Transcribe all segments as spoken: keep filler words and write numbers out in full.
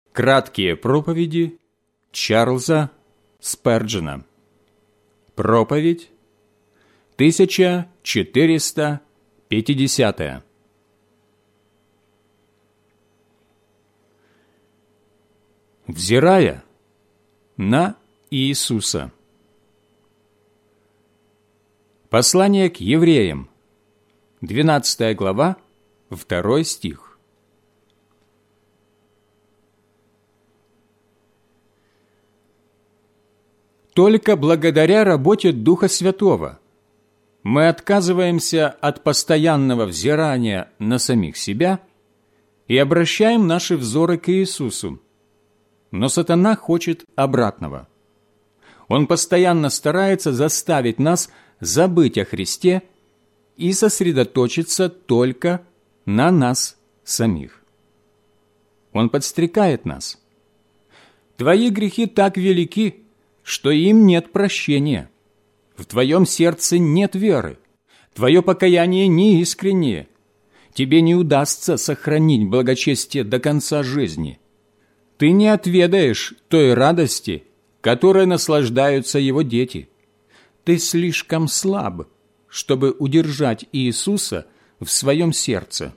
Краткие проповеди Чарльза Сперджена. Проповедь тысяча четыреста пятидесятая. Взирая на Иисуса. Послание к евреям, двенадцатая глава, второй стих. Только благодаря работе Духа Святого мы отказываемся от постоянного взирания на самих себя и обращаем наши взоры к Иисусу. Но сатана хочет обратного. Он постоянно старается заставить нас забыть о Христе и сосредоточиться только на нас самих. Он подстрекает нас. Твои грехи так велики, что им нет прощения. В твоем сердце нет веры. Твое покаяние неискреннее. Тебе не удастся сохранить благочестие до конца жизни. Ты не отведаешь той радости, которой наслаждаются его дети. Ты слишком слаб, чтобы удержать Иисуса в своем сердце.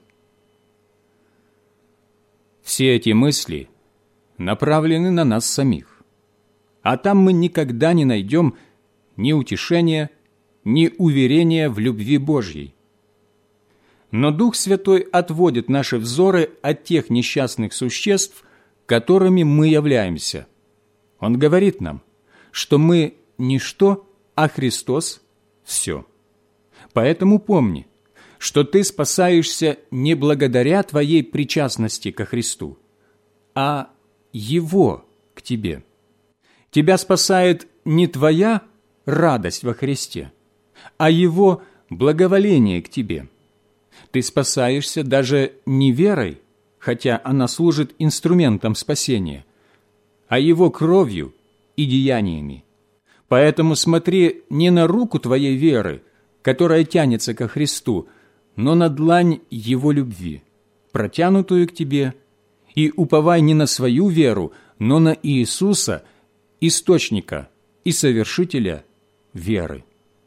Все эти мысли направлены на нас самих. А там мы никогда не найдем ни утешения, ни уверения в любви Божьей. Но Дух Святой отводит наши взоры от тех несчастных существ, которыми мы являемся. Он говорит нам, что мы ничто, а Христос – все. Поэтому помни, что ты спасаешься не благодаря твоей причастности ко Христу, а Его к тебе. Тебя спасает не твоя радость во Христе, а Его благоволение к тебе. Ты спасаешься даже не верой, хотя она служит инструментом спасения, а Его кровью и деяниями. Поэтому смотри не на руку твоей веры, которая тянется ко Христу, но на длань Его любви, протянутую к тебе, и уповай не на свою веру, но на Иисуса, источника и совершителя веры.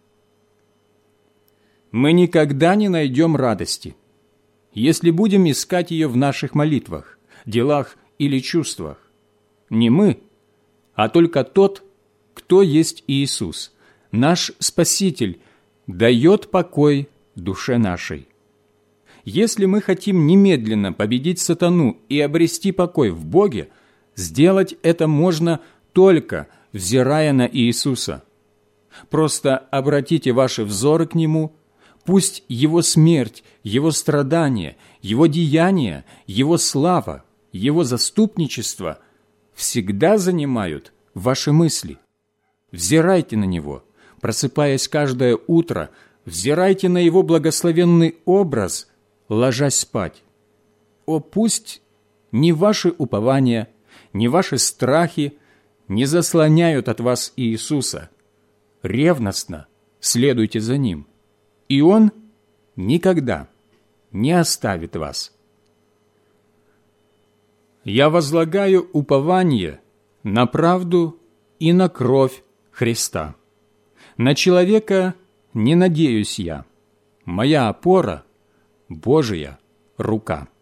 Мы никогда не найдем радости, если будем искать ее в наших молитвах, делах или чувствах. Не мы, а только тот, кто есть Иисус, наш Спаситель, дает покой душе нашей. Если мы хотим немедленно победить сатану и обрести покой в Боге, сделать это можно только взирая на Иисуса. Просто обратите ваши взоры к Нему, пусть Его смерть, Его страдания, Его деяния, Его слава, Его заступничество всегда занимают ваши мысли. Взирайте на Него, просыпаясь каждое утро, взирайте на Его благословенный образ, ложась спать. О, пусть ни ваши упования, ни ваши страхи не заслоняют от вас Иисуса. Ревностно следуйте за Ним, и Он никогда не оставит вас. Я возлагаю упование на правду и на кровь Христа. На человека не надеюсь я. Моя опора – Божия рука.